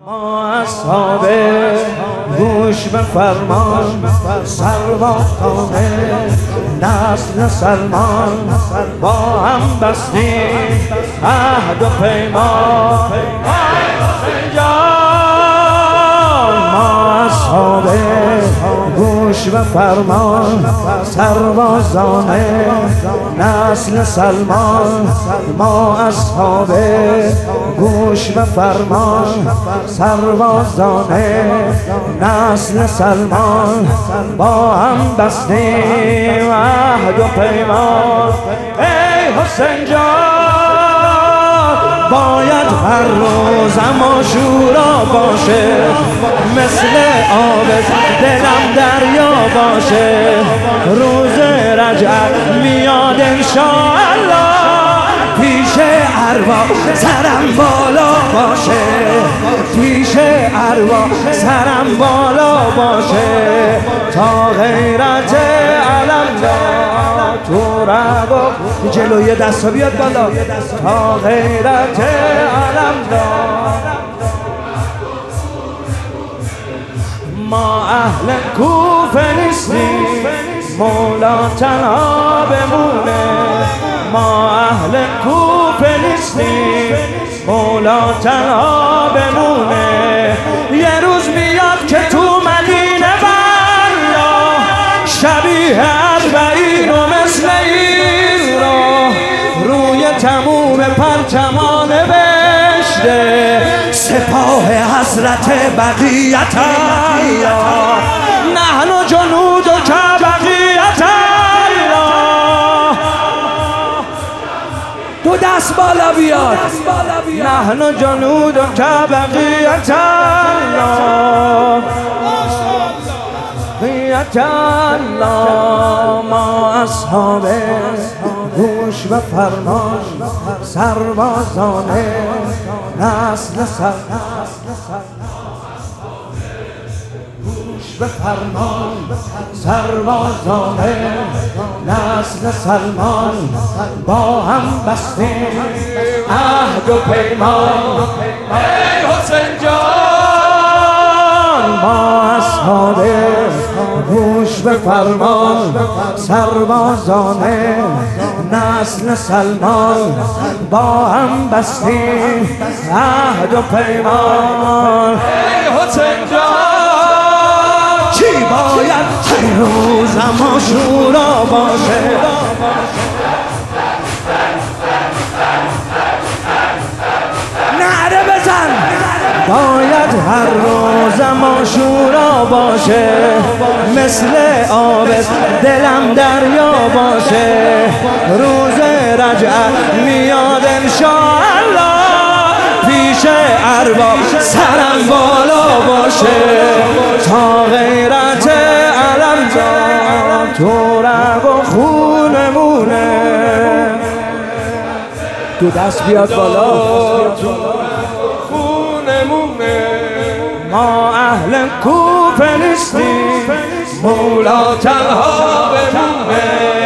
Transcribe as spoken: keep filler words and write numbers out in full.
ما اصحاب گوش به فرمان سربازان نسل سلمان با هم بستیم عهد و پیمان. ما اصحاب گوش به فرمان سربازان نسل سلمان ما اصحاب گوش به فرمان سربازان نسل سلمان با هم بستیم عهد و پیمان. ای حسین جان باید هر روزم عاشورا باشه، مثل آب دلم دریا باشه. روز رجب میاد انشاءالله، پیش ارواح سرم بالا باشه، پیش ارواح سرم بالا باشه. تا غیرت علمدار تو رگو جلوی دستا بیاد بالا، تا غیرت علمدار. ما اهل کوفه نیستیم مولا تنها بمونه، ما اهل کوفه نیستیم مولا تنها بمونه. یه روز میاد که تو مدینه بلا شبیه اربعین و مثل این را روی تموم پرچمان نوشته سپاه حضرت بقیت الله، نحن جنود که بقیت الله. دو دست بالا بیاد، نحن جنود که بقیت الله، بقیت الله. ما اصحاب گوش به فرمان سربازان نسل سلمان گوش به فرمان سربازان نسل سلمان با هم بستیم عهد و پیمان. ای حسین جان ما اصحاب گوش به فرمان سربازان نسل سلمان با هم بستیم عهد و پیمان. ای حسین جان چی باید هر روزم عاشورا باشه، نعره بزن. باید هر روزم عاشورا باشه، مثل آب دلم دریا باشه. روز رجب میاد انشاءالله، پیش ارواح سرم بالا باشه. تا غیرت علمدار تو رگ و خونمونه. تو دست بیاد بالا، ما اهل کوفه نیستیم مولا تنها بمونه.